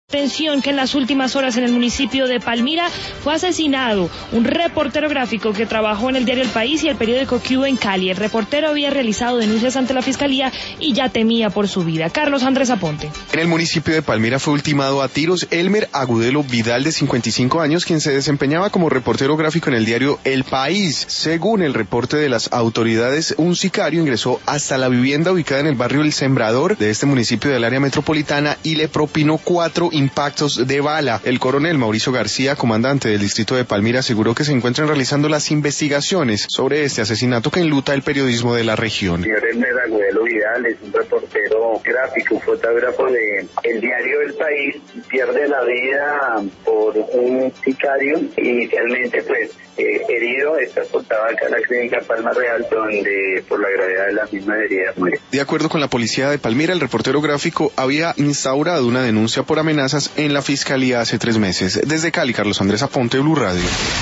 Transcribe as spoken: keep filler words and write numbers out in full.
Atención que en las últimas horas en el municipio de Palmira fue asesinado un reportero gráfico que trabajó en el diario El País y el periódico Q en Cali. El reportero había realizado denuncias ante la fiscalía y ya temía por su vida. Carlos Andrés Aponte. En el municipio de Palmira fue ultimado a tiros Elmer Agudelo Vidal, de cincuenta y cinco años, quien se desempeñaba como reportero gráfico en el diario El País. Según el reporte de las autoridades, un sicario ingresó hasta la vivienda ubicada en el barrio El Sembrador de este municipio del área metropolitana y le propinó cuatro impactos de bala. El coronel Mauricio García, comandante del distrito de Palmira, aseguró que se encuentran realizando las investigaciones sobre este asesinato que enluta el periodismo de la región. El señor Elmer Agudelo Vidal es un reportero gráfico, fotógrafo de el diario El País, pierde la vida por un sicario. Inicialmente pues eh, herido, está transportado acá a la clínica Palma Real, donde por la gravedad de las mismas heridas muere. De acuerdo con la policía de Palmira, el reportero gráfico había instaurado una denuncia por amenazas en la fiscalía hace tres meses. Desde Cali, Carlos Andrés Aponte, Blue Radio.